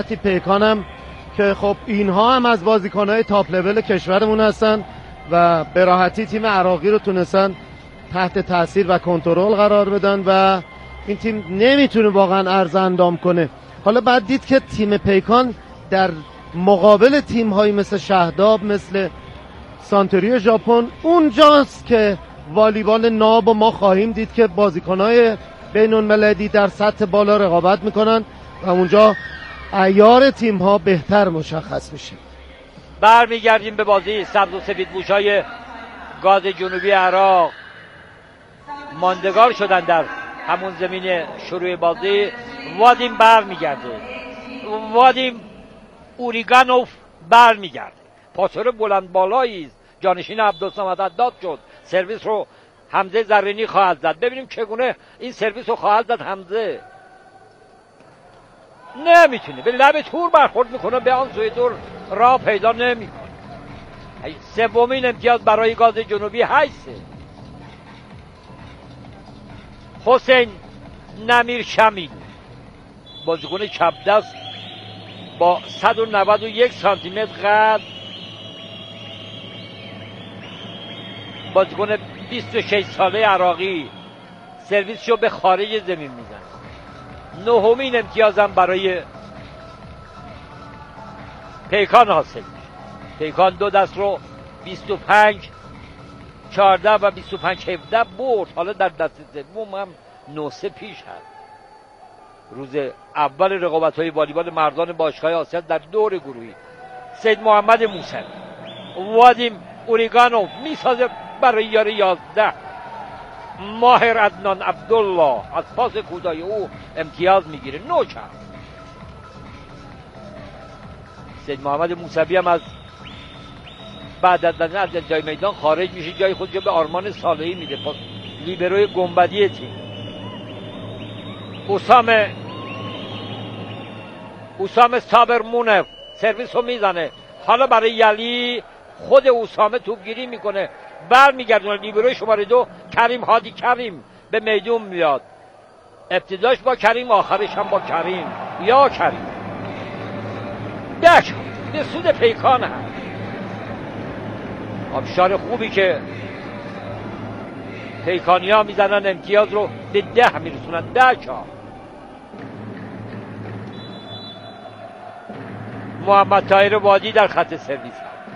پیکانم که خب اینها هم از بازیکن‌های تاپ لول کشورمون هستن و به راحتی تیم عراقی رو تونستن تحت تاثیر و کنترل قرار بدن و این تیم نمیتونه واقعا عرض اندام کنه. حالا بعد دید که تیم پیکان در مقابل تیم‌هایی مثل شهداب، مثل سانتوری ژاپن، اونجاست که والیبال ناب و ما خواهیم دید که بازیکن‌های بین‌المللی در سطح بالا رقابت میکنن و اونجا عیار تیم‌ها بهتر مشخص میشه. برمیگردیم به بازی سبز و سفید پوشای گاز جنوبی عراق. ماندگار شدن در همون زمین شروع بازی. وادیم برمیگرده، وادیم اوریگانوف برمیگرده، پاسور بلند بالایی است، جانشین عبدالصمد عداد شد. سرویس رو حمزه زرینی خواهد زد. ببینیم چگونه این سرویس رو خواهد زد. حمزه نمیتونه، به لب تور برخورد میکنه، به آن سوی تور راه پیدا نمیکنه. سومین امتیاز برای گاز جنوبی 8. حسین نمیر شمید، بازیکن چپ دست با 191 سانتی متر قد، بازیکن 26 ساله عراقی، سرویسشو به خارج زمین میزنه. نهمین امتیازم برای پیکان حاصل میشه. پیکان دو دست رو 25-14 و 25-17 برد. حالا در دست سوم هم 9-3 پیش هست. روز اول رقابت‌های والیبال مردان باشگاه آسیا در دور گروهی. سید محمد موسوی، وادیم اوریگانوف میسازه برای یار 11. ماهر عدنان عبدالله از پاس کوتاه او امتیاز میگیره. نوچه سید محمد موسوی هم از بعد از انتهای میدان خارج میشه، جای خودشو به آرمان صالحی میده، پس لیبروی گنبدی تیم. اسامه صابرمونف سرویس رو میزنه. حالا برای یلی خود اسامه توپگیری میکنه، برمیگردونه. لیبروی شماره 2 کریم هادی کریم به میدون میاد. ابتداش با کریم، آخرش هم با کریم. یا کریم دک به سود پیکان هم آبشار خوبی که پیکانی ها میزنن، امتیاز رو به 10 میرسونن. 10 محمد طاهر وادی در خط سرویس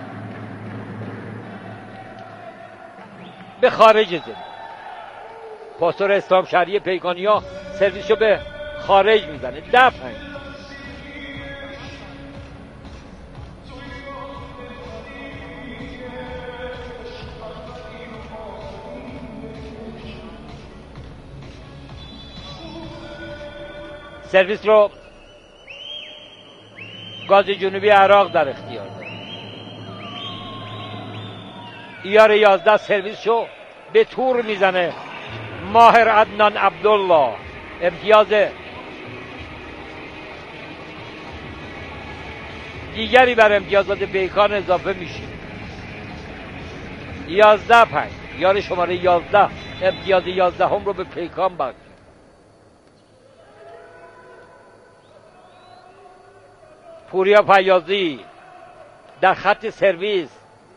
به خارج زمین. پاسور اسلام شهری پیکانی ها سرویس رو به خارج میزنه. 10-5. سرویس رو گاز جنوبی عراق در اختیار داره. ایار 11 سرویس رو به تور میزنه. ماهر عدنان عبدالله امتیاز دیگری بر امتیازات پیکان اضافه میشه. 11-5. یار شماره 11 امتیاز 11 هم رو به پیکان بخش. پوریا فیاضی در خط سرویس،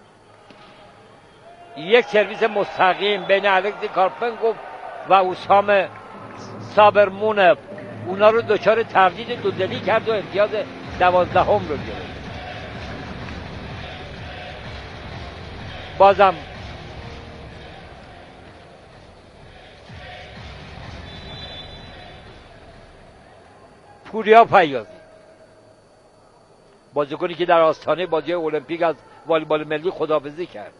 یک سرویس مستقیم بین الکسی کارپنکوف و اسامه صابرمونف، اونا رو دچار تردید دودلی کرد و امتیاز 12 هم رو گرفت. بازم پوریا فیاضی، بازیکنی که در آستانه بازی المپیک از والیبال ملی خداحافظی کرد،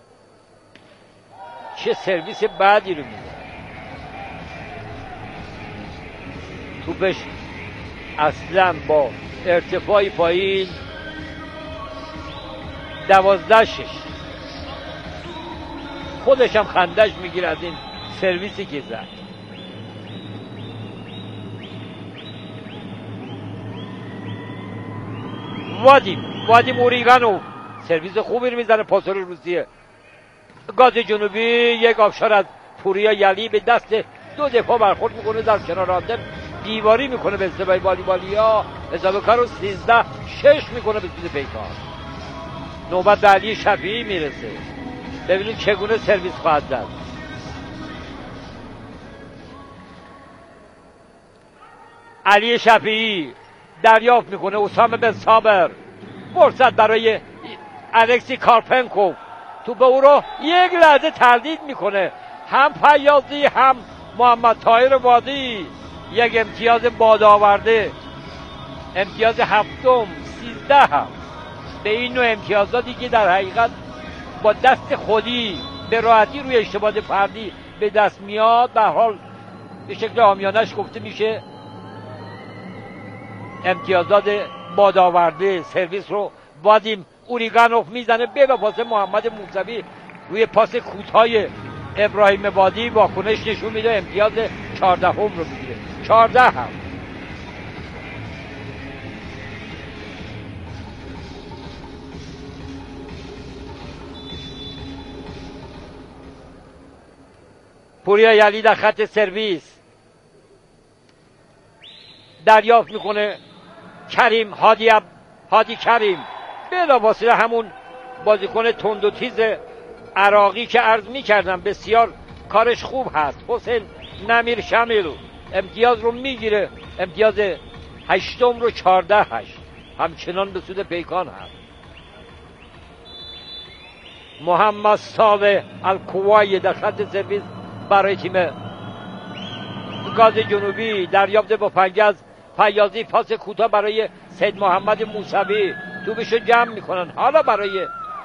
چه سرویس بعدی رو میده. توپش اصلا با ارتفاعی پایین 12-6. خودش هم خندش میگیره از این سرویسی که زد. وادیم اوریگانوف سرویس خوبی رو میزنه. پاسور روسیه گاز جنوبی یک آبشار از پوریا یلی به دست دو دفاع برخورد میکنه، در کنار آدم دیواری میکنه به ازدواج والیبالیا. اضافه کار رو 13-6 میکنه به سود پیکان. نوبت به علی شفیعی میرسه. ببینید چگونه سرویس خواهد زد. علی شفیعی دریافت میکنه. اسامه بن صابر فرصت برای الکسی کارپنکوف. توپ او رو یک لحظه تردید میکنه. هم فیاضی هم محمد طاهر وادی. یک امتیاز بادآورده، امتیاز هفتم، 13 هم. به این نوع امتیازاتی که در حقیقت با دست خودی به راحتی روی اشتباه فردی به دست میاد، به حال به شکل عامیانش گفته میشه امتیازات بادآورده. سرویس رو وادیم اوریگانوف میزنه به پاس محمد موسوی. روی پاس کوتاه ابراهیم وادی واکنش نشون میده، امتیاز 14 هم رو میگیره. 14 هم. پوریا یلی در خط سرویس دریافت میکنه. کریم هادی کریم بلافاصله همون بازیکن تند و تیز عراقی که عرض میکردم بسیار کارش خوب هست، حسین نمیر شمیل امتیاز رو میگیره. امتیاز 8 رو 14-8 همچنان به سود پیکان هست. محمد صالح الکوایی در خط سرویس برای تیم گاز جنوبی دریافت با پنجه فیاضی. پاس کوتاه برای سید محمد موسوی. توپشو جمع میکنن. حالا برای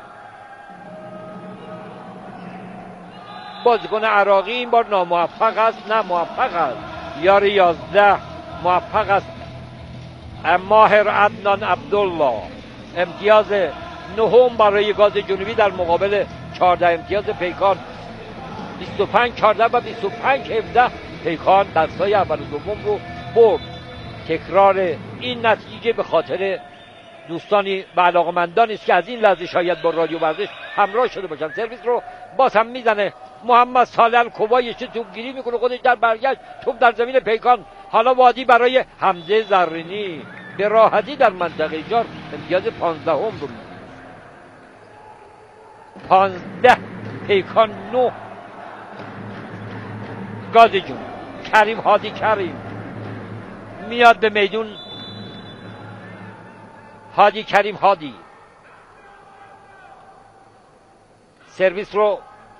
بازیکن عراقی این بار ناموفق است. نه موفق است. یار 11 موفق است. ماهر عدنان عبدالله. امتیاز 9 برای گاز جنوبی در مقابل 14 امتیاز پیکان. 25-14 و 25-17 پیکان دستای اول و دوم رو برد. تکرار این نتیجه به خاطر دوستانی و علاقمندانی است که از این لحظه شاید با رادیو ورزش همراه شده باشن. سرویس رو باز هم میزنه محمد صالح الکوبایی. چه توپگیری میکنه خودش در برگشت. توپ در زمین پیکان. حالا وادی برای حمزه زرینی به راحتی در منطقه ایجار امتیاز 15 هم رو 15 پیکان 9 گاز جون. کریم هادی کریم میاد به میدون. هادی کریم هادی سرویس رو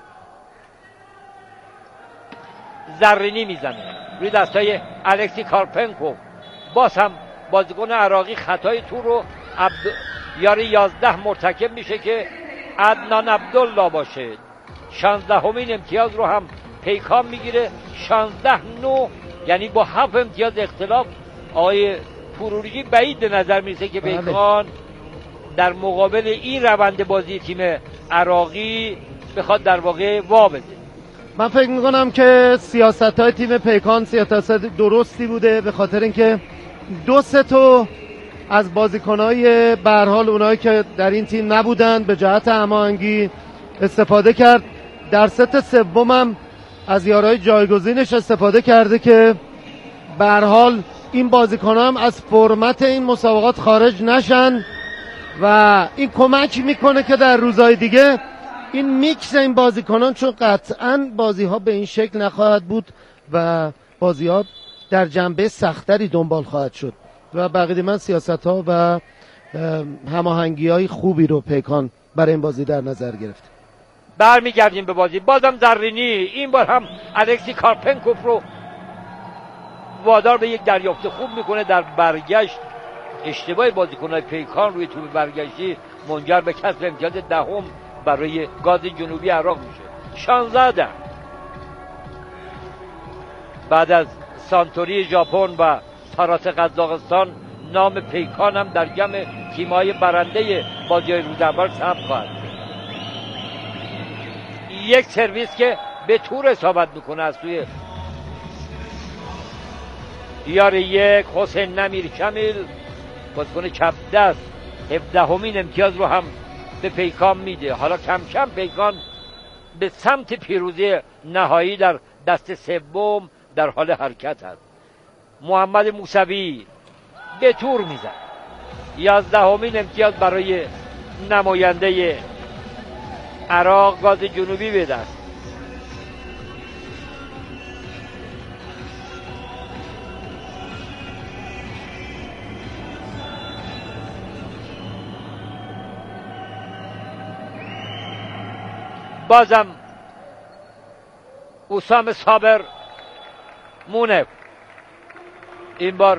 زرینی میزنه روی دستای الکسی کارپنکوف. باز هم بازیکن عراقی خطای تو رو یاری 11 مرتکب میشه که عدنان عبدالله باشه. 16 امتیاز رو هم پیکان میگیره. 16-9 یعنی با 7 امتیاز اختلاف آقای پروریجی بعید به نظر میرسه که پیکان در مقابل این روند بازی تیم عراقی بخواد در واقع وا بده. من فکر میکنم که سیاست‌های تیم پیکان سیاست درستی بوده، به خاطر اینکه 2 از بازیکن‌های به هر حال اونایی که در این تیم نبودن به جهت هماهنگی استفاده کرد. در ست سوم هم از یارای جایگزینش استفاده کرده که به هر حال این بازیکن‌ها هم از فرمت این مسابقات خارج نشن و این کمک میکنه که در روزهای دیگه این میکس این بازیکنان، چون قطعاً بازی‌ها به این شکل نخواهد بود و بازی‌ها در جنبه سختری دنبال خواهد شد و بقیه من سیاست‌ها و هماهنگی‌های خوبی رو پیکان برای این بازی در نظر گرفت. برمیگردیم به بازی. بازم زرینی این بار هم الکسی کارپنکوف رو وادار به یک دریافت خوب میکنه. در برگشت اشتباه بازیکن‌های پیکان روی توپ برگشتی منجر به کسب امتیاز 10 برای گاز جنوبی عراق میشه. 16 بعد از سانتوری ژاپن و تاراس قزاقستان نام پیکان هم در جمع تیم‌های برنده بازی‌های روز اول ثبت خواهد. یک سرویس که به طور اصابت میکنه از سوی یار 1 حسین نمیر شمیل بازیکن چپ دست. 17 امتیاز رو هم به پیکان میده. حالا کم کم پیکان به سمت پیروزی نهایی در دست سوم در حال حرکت است. محمد موسوی به تور میزن. 11مین امتیاز برای نماینده عراق گاز جنوبی به دست. بازم اسام صابر مونف، این بار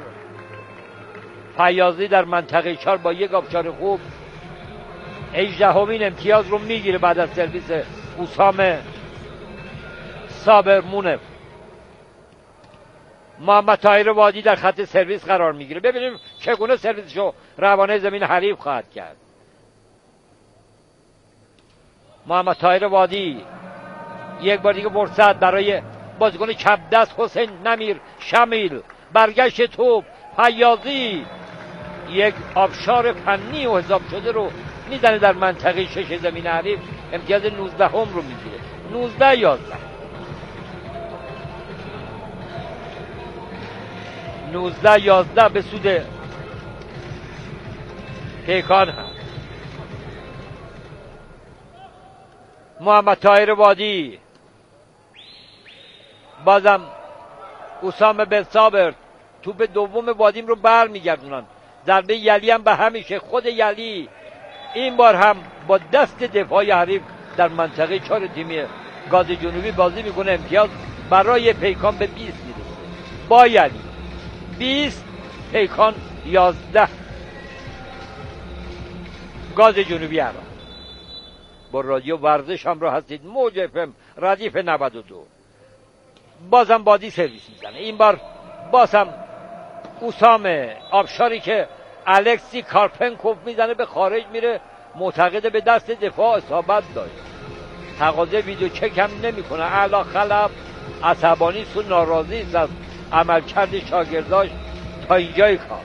فیاضی در منطقه 4 با یک آبشار خوب 18مین امتیاز رو میگیره بعد از سرویس اسام صابر مونف. محمد طاهر وادی در خط سرویس قرار میگیره. ببینیم چگونه سرویسشو روانه زمین حریف خواهد کرد. محمد طاهر وادی یک بار دیگه فرصت برای بازیکن چپ دست حسین نمیر شمیل. برگشت توپ، فیاضی یک آبشار فنی و حساب شده رو میزنه در منطقه 6 زمین حریف. امتیاز 19م رو میگیره. 19-11 19-11 به سود پیکان هم. محمد طاهر وادی، بازم اسام بن صابر توپ دوم وادیم رو بر میگردونن. ضربه یلی هم به همیشه خود یلی این بار هم با دست دفاعی حریف در منطقه 4 تیمی گاز جنوبی بازی میکنه. امتیاز برای پیکان به 20 میرسه با یلی. 20 پیکان 11 گاز جنوبی عراق. با رادیو ورزش هم را هستید، موج FM ردیف 92. بازم بادی سرویس میزنه. این بار بازم اسام آبشاری که الکسی کارپنکوف میزنه به خارج میره. معتقده به دست دفاع اصابت داشت. تقاضای ویدیو چک هم نمیکنه. اعلی خلب عصبانی است و ناراضی است از عملکرد شاگرداش تا اینجای کار.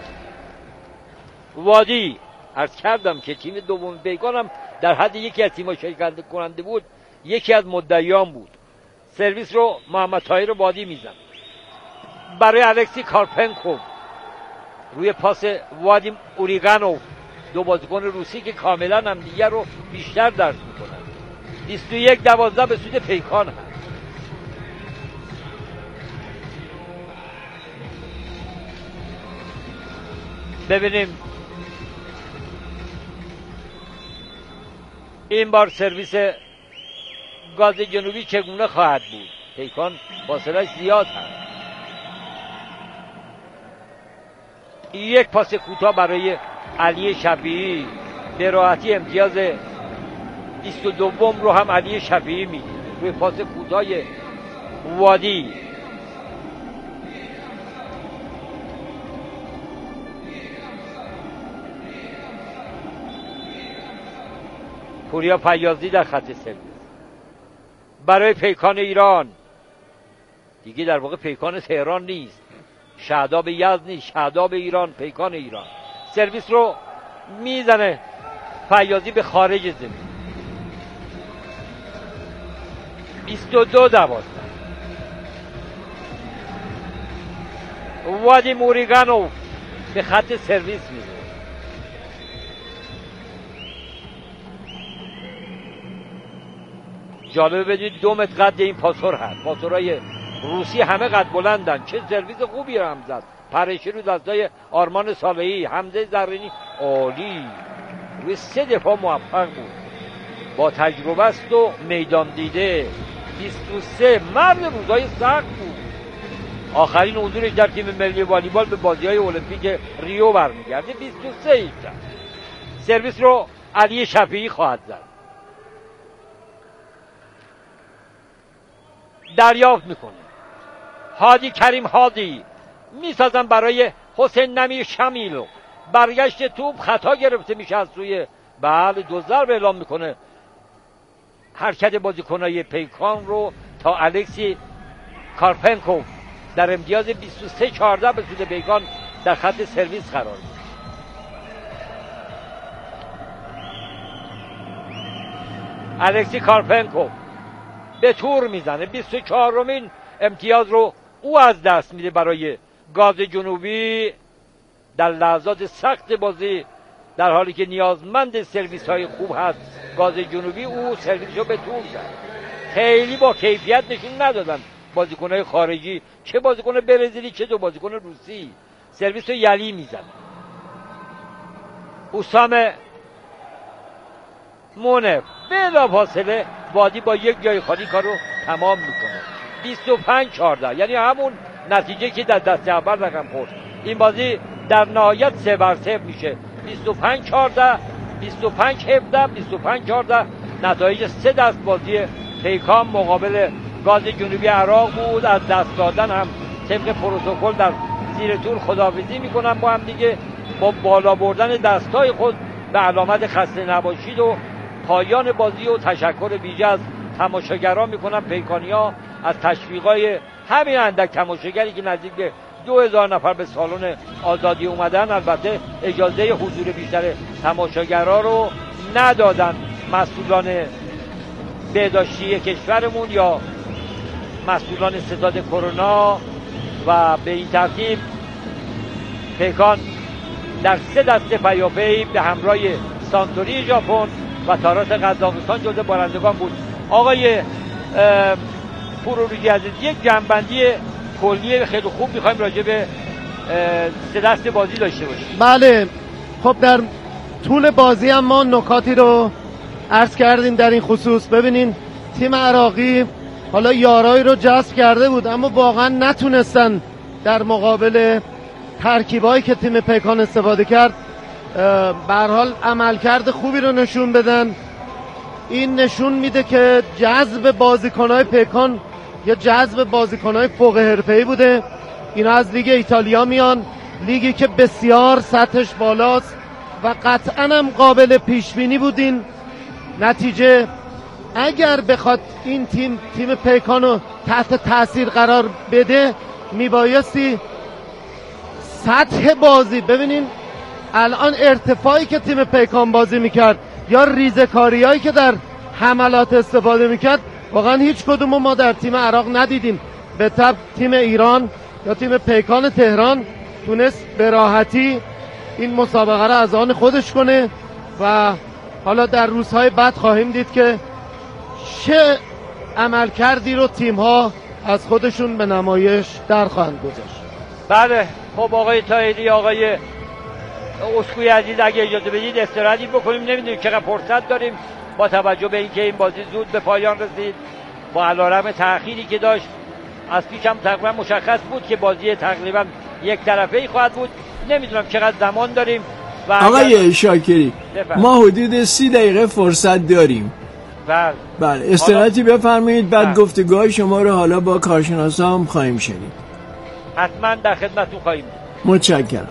وادی عرض کردم که تیم دوم پیکان هم در حد یکی از تیم‌ها شرکت کننده بود، یکی از مدعیان بود. سرویس رو محمد طاهر وادی میزن برای الکسی کارپنکوف. روی پاس وادیم اوریگانوف، دو بازیکن روسی که کاملا هم دیگر رو بیشتر درک میکنن. 21-12 به سود پیکان هست. ببینیم این بار سرویس گاز جنوبی چگونه خواهد بود. پیکان فاصله زیاد هست. یک پاس کوتاه برای علی شفیعی به راحتی امتیاز 22 رو هم علی شفیعی میگیره روی پاس کوتاه وادی. پوریا فیاضی در خط سرویس برای پیکان ایران. دیگه در واقع پیکان تهران نیست، شهداب یزد نیست، شهداب ایران، پیکان ایران. سرویس رو میزنه فیاضی به خارج زمین. 22-12 وادی اوریگانوف به خط سرویس میزنه. جالبه بدونید 2 متر قد این پاسور هست. پاسورهای روسی همه قد بلندن. چه سرویس خوبی رو هم زد. پرشی رو دستای آرمان صالحی، حمزه زرینی عالی. روی 3 دفاع موفق بود. با تجربه است و میدان دیده. 23 مرد روزای سخت بود. آخرین حضورش در تیم ملی والیبال به بازی‌های المپیک ریو برمیگرده. 23 سرویس رو علی شفیعی خواهد زد. دریافت میکنه هادی کریم هادی، میسازن برای حسین نمیر شمیل. برگشت توپ خطا گرفته میشه از سوی بله 2 ضربه اعلام میکنه حرکت بازیکنای پیکان رو تا الکسی کارپنکوف در امتیاز 23-14 به سود پیکان در خط سرویس قرار میده. الکسی کارپنکوف به تور میزنه. 24مین امتیاز رو او از دست میده برای گاز جنوبی. در لحظات سخت بازی در حالی که نیازمند سرویس های خوب هست گاز جنوبی، او سرویس رو به طول زد. خیلی با کیفیت نشون ندادن بازیکن‌های خارجی، چه بازیکن برزیلی چه دو بازیکن روسی، سرویس رو یلی میزن. حسام منف بلافاصله وادی با یک جای خالی کار رو تمام میکنه. 25-14 یعنی همون نتیجه که در دست اول رقم خورد. این بازی در نهایت 3-0 میشه. 25-14 25-17 25-14 نتایج 3 دست بازی پیکان مقابل گاز جنوبی عراق بود. از دست دادن هم طبق پروتکل در زیر تور خداحافظی میکنن با هم دیگه، با بالا بردن دستای خود به علامت خسته نباشید و پایان بازی و تشکر ویژه از تماشاگران میکنن. پیکانیا از تشویقای همین اندک تماشاگری که نزدیک به 2000 نفر به سالن آزادی اومدن، البته اجازه حضور بیشتر تماشاگرها رو ندادن مسئولان بهداشتی کشورمون یا مسئولان ستاد کرونا، و به این ترتیب پیکان در 3 دسته پیاپی به همراه سانتوری ژاپن و تارات قزاقستان جزو بارندگان بود. آقای پوروریجی عزیز، یک جنبندی کلی خیلی خوب میخوایم راجع به 3 دست بازی داشته باشیم. بله، خب در طول بازی هم ما نکاتی رو عرض کردیم در این خصوص. ببینین تیم عراقی حالا یارایی رو جذب کرده بود اما واقعا نتونستن در مقابل ترکیبایی که تیم پیکان استفاده کرد به هر حال عملکرد خوبی رو نشون بدن. این نشون میده که جذب بازیکن‌های پیکان یا جذب بازیکن‌های فوق حرفه‌ای بوده. اینا از لیگ ایتالیا میان، لیگی که بسیار سطحش بالاست و قطعاً هم قابل پیش بینی بودین نتیجه. اگر بخواد این تیم پیکان رو تحت تاثیر قرار بده میبایستی سطح بازی، ببینین الان ارتفاعی که تیم پیکان بازی میکرد یا ریزکاری هایی که در حملات استفاده میکرد واقعا هیچ کدوم ما در تیم عراق ندیدیم. به طب تیم ایران یا تیم پیکان تهران تونست به راحتی این مسابقه را از آن خودش کنه و حالا در روزهای بعد خواهیم دید که چه عملکردی رو تیم‌ها از خودشون به نمایش در خواهند گذاشت. بله، خب آقای طاهری، آقای اسکوی عزیز، اگه اجازه بدید استراحتی بکنیم. نمیدونیم چقدر فرصت داریم با توجه به اینکه این بازی زود به پایان رسید با علیرغم تأخیری که داشت. از پیش هم تقریبا مشخص بود که بازی تقریبا یک طرفه‌ای خواهد بود. نمیدونم چقدر زمان داریم. و آقای شاکری ما حدود 30 دقیقه فرصت داریم. بله استراحتی بفرمایید، بعد گفتگوهای شما رو حالا با کارشناسان خواهیم شنید. حتما در خدمتتون خواهیم. متشکرم.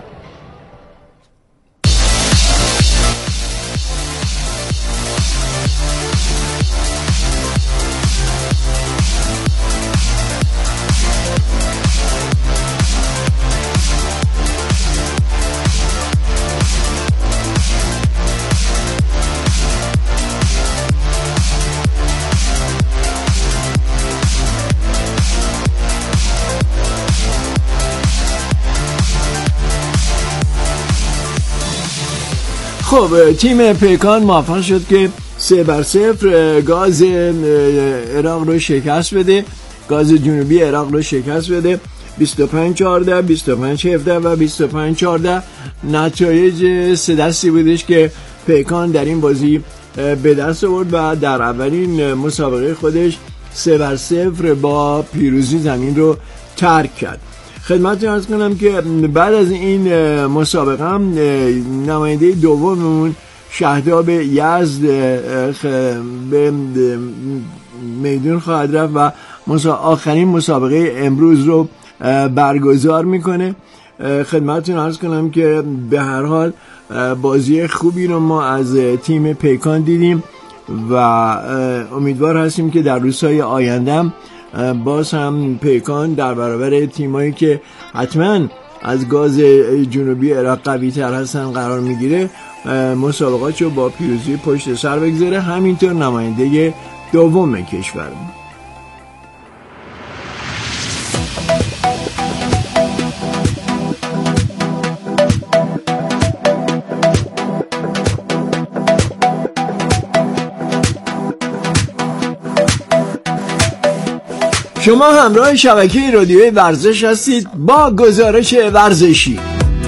خب تیم پیکان موفق شد که 3-0 گاز عراق رو شکست بده، گاز جنوبی عراق رو شکست بده. 25-14 25-17 و 25-14 نتایج 3 دستی بودش که پیکان در این بازی به دست آورد و در اولین مسابقه خودش 3-0 با پیروزی زمین رو ترک کرد. خدمتتون عرض کنم که بعد از این مسابقه هم نماینده دوممون شهداب یزد به میدون خواهد رفت و آخرین مسابقه امروز رو برگزار میکنه. خدمتتون عرض کنم که به هر حال بازی خوبی رو ما از تیم پیکان دیدیم و امیدوار هستیم که در روزهای آینده باز هم پیکان در برابر تیمایی که حتما از گاز جنوبی عراق قوی تر هستن قرار میگیره مسابقات رو با پیروزی پشت سر بگذاره. همینطور نماینده دوم کشور. شما همراه شبکه رادیوی ورزش هستید با گزارش ورزشی.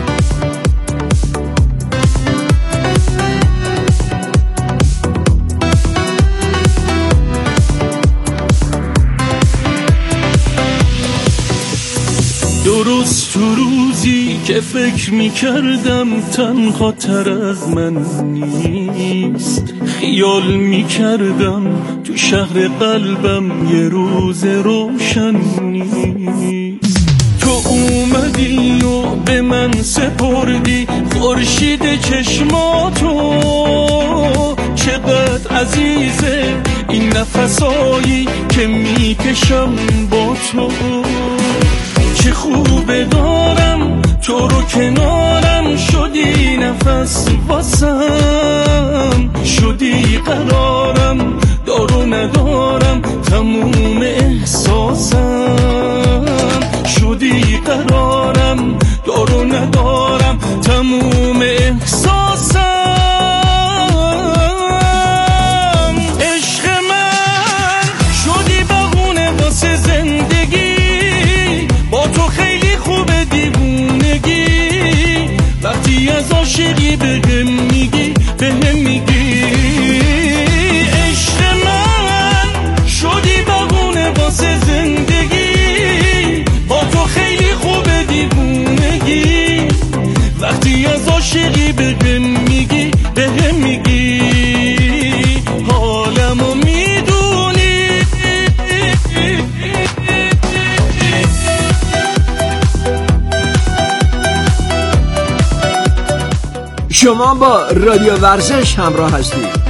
درست تو روزی که فکر میکردم تنها تر از من نیست، خیال میکردم تو شهر قلبم یه روز روشن نیست. تو اومدی و به من سپردی خورشید چشماتو، چقدر عزیزه این نفسایی که میکشم با تو. چه خوبه دارم تو رو کنارم، شدی نفس واسم، شدی قرارم، دارو ندارم تموم احساسم، شدی قرارم، دارو ندارم تموم احساسم. عشق من شدی بهونه واسه زندگی، با تو خیلی خوبه دیوونگی، وقتی از عاشقی بهم میگی بهم میگی. عشق من شدی بهونه واسه زندگی، با تو خیلی خوبه دیوونگی، وقتی از عاشقی بهم میگی بهم میگی. حالمو میدونی شما با رادیو ورزش همراه هستید.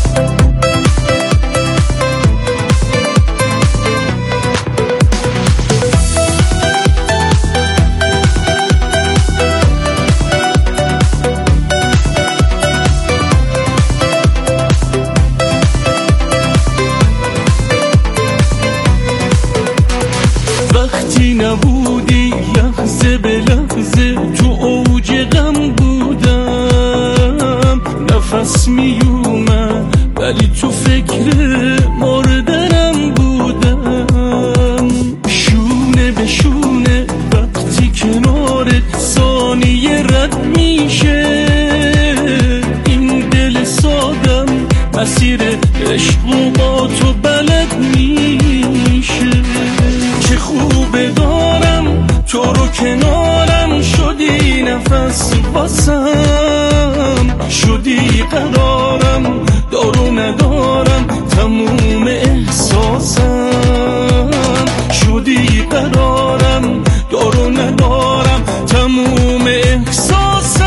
وقتی نبودی لحظه به لحظه تو اوج غم بودم، نفس میومد ولی تو فکر مردنم بودم. شونه به شونه وقتی کنارت ثانیه رد میشه، این دل سادم مسیر عشق و با تو بلد میشه. چه خوبه دارم تو رو کنارم، شدی نفس واسم، شدی قرارم، دارو ندارم تموم احساسم، شدی قرارم، دارو ندارم تموم احساسم.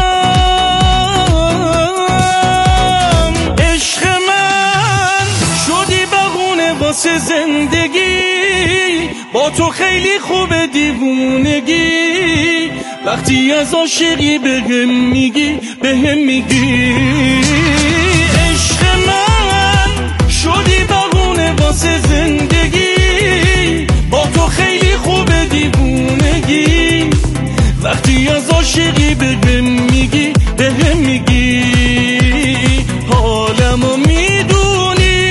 عشق من شدی بهونه واسه زندگی، با تو خیلی خوبه دیوونگی، وقتی از عاشقی بهم میگی بهم میگی. عشق من شدی بهونه واسه زندگی، با تو خیلی خوبه دیوونگی، وقتی از عاشقی بهم میگی بهم میگی. حالمو میدونی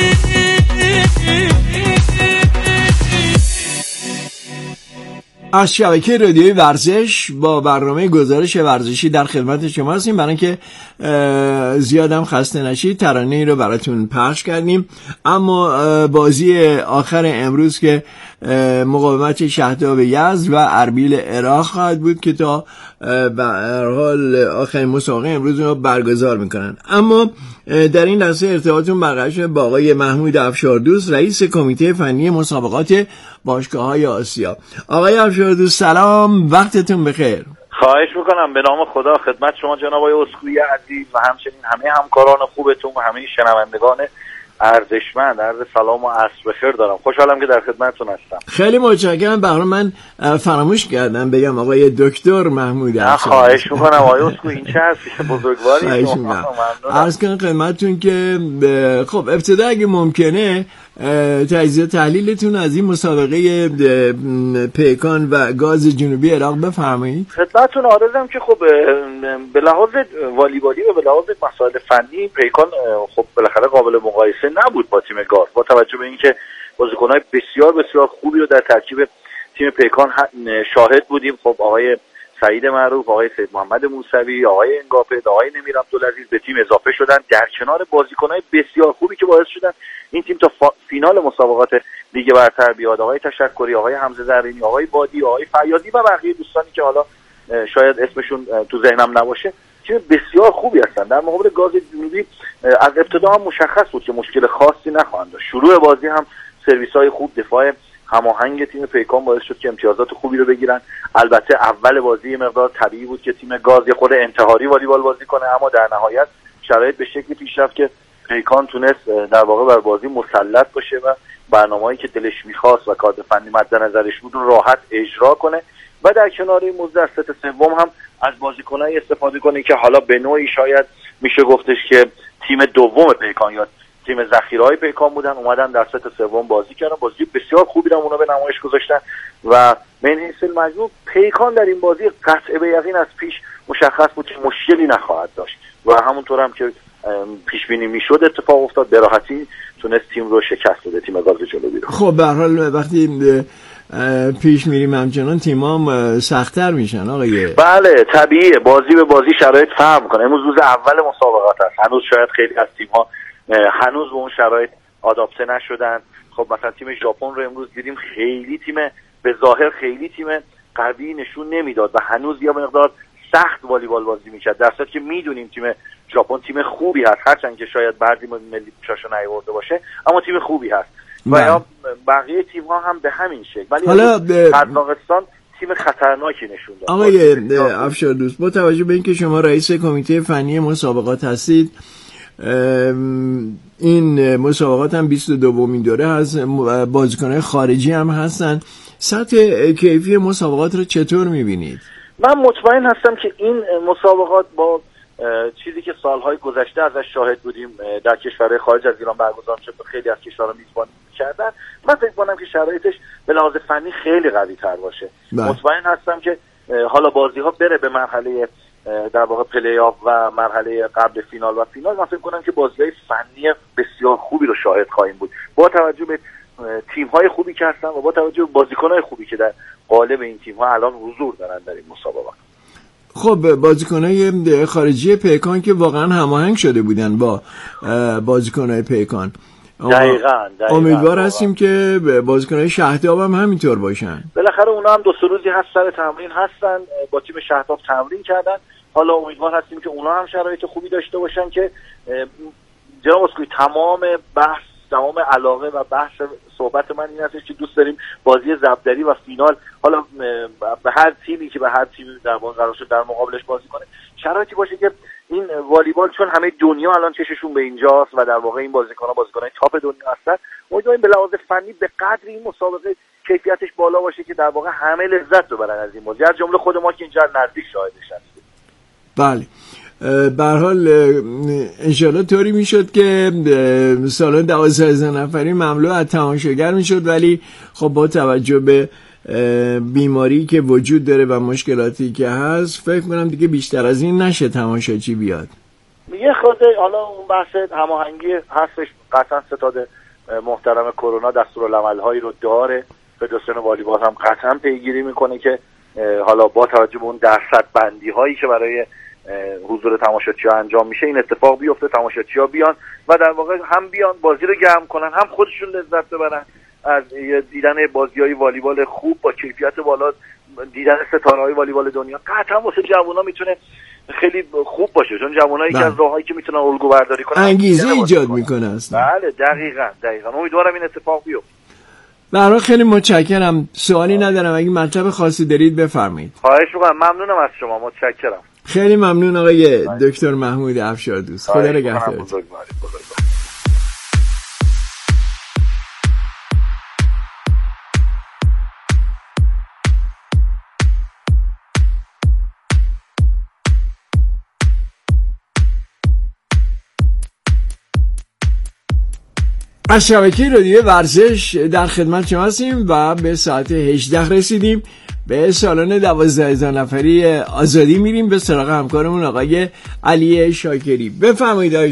از شبکه رادیوی ورزش با برنامه گزارش ورزشی در خدمت شما هستیم. برای اینکه زیادم خسته نشید ترانه ای رو براتون پخش کردیم. اما بازی آخر امروز که مقاومت شهداب یزد و اربیل عراق خواهد بود که تا به هر حال آخرین مسابقه امروز رو برگزار میکنن. اما در این لحظه ارتباطون برقرار شده با آقای محمود افشاردوست، رئیس کمیته فنی مسابقات باشگاه‌های آسیا. آقای افشاردوست سلام، وقتتون بخیر. خواهش میکنم. به نام خدا خدمت شما جناب آقای اسکوئی عزیز و همچنین همه همکاران خوبتون و همه شنوندگان ارزشمند عرض سلام و عصر بخیر دارم. خوشحالم که در خدمتتون هستم. خیلی متشکرم. برای من فراموش کردم بگم آقای دکتر محمود افشاردوست. خواهش میکنم آقای اسکوئی، این چه حرفی بزرگواری شما. عرض کنم خدمتتون که خب ابتدا اگه ممکنه تجزیه تحلیلتون از این مسابقه پیکان و گاز جنوبی عراق بفرمایید. خدمتتون عرضم که خب به لحاظ والیبالی و به لحاظ مسائل فنی پیکان خب بالاخره قابل مقایسه نبود با تیم گاز، با توجه به اینکه بازیکن‌های بسیار بسیار خوبی رو در ترکیب تیم پیکان شاهد بودیم. خب آقای سعید معروف، آقای سید محمد موسوی، آقای انگاپه، آقای نمیر عبدالعزیز به تیم اضافه شدن در کنار بازیکن‌های بسیار خوبی که باعث شدن این تیم تا فینال مسابقات لیگ برتر بیاد. آقای تشکری، آقای حمزه زرینی، آقای بادی، آقای فیاضی و بقیه دوستانی که حالا شاید اسمشون تو ذهنم نباشه، تیم بسیار خوبی هستن. در مقابل گاز جنوبی از ابتدا هم مشخص بود که مشکل خاصی نخواهند داشت. شروع بازی هم سرویس‌های خوب، دفاع هماهنگ تیم پیکان باعث شد که امتیازات خوبی رو بگیرن. البته اول بازی مقدار طبیعی بود که تیم گاز یه خود انتحاری والیبال بازی کنه، اما در نهایت شرایط به شکلی پیش رفت که پیکان تونست در واقع بر بازی مسلط باشه و برنامه‌ای که دلش می‌خواست و کادر فنی مد نظرش بود رو راحت اجرا کنه و در کنار این موضوع در ست سوم هم از بازیکنایی استفاده کنه که حالا به نوعی شاید میشه گفتش که تیم دوم پیکان یا تیم ذخیره‌های پیکان بودن، اومدن در ست سوم بازی کردن، بازی بسیار خوبی رو اونا به نمایش گذاشتن و من حیث المجموع پیکان در این بازی قطع به یقین از پیش مشخص بود که مشکلی نخواهد داشت و همونطور هم که پیش بینی میشد اتفاق افتاد. به راحتی تونست تیم رو شکست بده، تیم گاز جنوبی رو. خب به هر حال وقتی پیش میریم همچنان تیمام سخت‌تر میشن آقای. بله طبیعیه، بازی به بازی شرایط فرق میکنه. امروز روز اول مسابقات است، هنوز شاید خیلی از تیم‌ها هنوز به اون شرایط آداپته نشدن. خب مثلا تیم ژاپن رو امروز دیدیم، خیلی تیم به ظاهر خیلی تیم قوی نشون نمیداد و هنوز یه مقدار سخت والیبال بازی میکرد، در صورتی که میدونیم تیم ژاپن تیم خوبی هست، هرچند که شاید بعضی ملی پوشاشو نیاورده باشه، اما تیم خوبی هست و یا بقیه تیم ها هم به همین شکل. ولی حالا قزاقستان تیم خطرناکی نشون داد. آقای افشاردوست، با توجه به اینکه شما رئیس کمیته فنی مسابقات هستید، این مسابقات هم 22مین دوره از بازیکن‌های خارجی هم هستن، سطح کیفی مسابقات رو چطور می‌بینید؟ من مطمئن هستم که این مسابقات با چیزی که سالهای گذشته ازش شاهد بودیم در کشورهای خارج از ایران برگزار شد و خیلی از کشورها میزبانی کردن، من فکر کنم که شرایطش به لحاظ فنی خیلی قوی تر باشه. مطمئن هستم که حالا بازی ها بره به مرحله در واقع پلی آف و مرحله قبل فینال و فینال، من فکر کنم که بازی‌های فنی بسیار خوبی رو شاهد خواهیم بود با توجه به تیم‌های خوبی که هستن و با توجه به بازیکن‌های خوبی که در قالب این تیم‌ها الان حضور دارن در این مسابقات. خب بازیکن‌های خارجی پیکان که واقعا هماهنگ شده بودن با بازیکن‌های پیکان، دقیقاً امیدوار هستیم که بازیکن‌های شهداب هم همینطور باشن. بالاخره اونا هم 2 روزی هست سر تمرین هستن، با تیم شهداب تمرین کردن. حالا امیدوار هستیم که اونا هم شرایط خوبی داشته باشن که جناب اسکوئی تمام بحث، تمام علاقه و بحث صحبت من این هستش که دوست داریم بازی ضبط‌دری و فینال، حالا به هر تیمی که به هر تیمی در واقع قرار شد در مقابلش بازی کنه، شرایطی باشه که این والیبال، چون همه دنیا الان چششون به اینجاست و در واقع این بازیکن‌های تاپ دنیا هستن، امیدواریم به لحاظ فنی به قدری این مسابقه کیفیتش بالا باشه که در واقع همه لذت ببرن از این بازی، از جمله خود ما که اینجا نزدیک شاهدش هستیم. بله، به هر حال انشالله طوری میشد که سالن 12,000 نفری مملو از تماشاگر میشد، ولی خب با توجه به بیماری که وجود داره و مشکلاتی که هست، فکر کنم دیگه بیشتر از این نشه تماشاچی بیاد. یه خورده حالا اون بحث هماهنگی هستش، قطعا ستاد محترم کرونا دستورالعمل‌هایی رو داره، فدراسیون والیبال هم قطعا پیگیری میکنه که حالا با توجه به اون درصد بندی هایی که برای حضور تماشاچی‌ها انجام میشه این اتفاق بیفته، تماشاچی‌ها بیان و در واقع هم بیان بازی رو گرم کنن، هم خودشون لذت ببرن از دیدن بازی‌های والیبال خوب با کیفیت بالا، دیدن ستاره‌های والیبال دنیا. قطعا واسه جوونا میتونه خیلی خوب باشه، چون جوانایی که از راهایی که میتونن الگو برداری کنن انگیزه ایجاد میکنه اصلا. بله دقیقاً امیدوارم این اتفاق بیفته. برای خیلی متشکرم، سوالی ندارم، اگه مطلب خاصی دارید بفرمایید. خواهش می‌کنم، ممنونم از شما، متشکرم. خیلی ممنون آقای دکتر محمود افشاردوست، خدا نگهدار. از شبکه رادیو ورزش در خدمت شما هستیم و به ساعت 18 رسیدیم. به سالن 12,000 نفری آزادی میریم به سراغ همکارمون آقای علی شاکری. بفرمایید.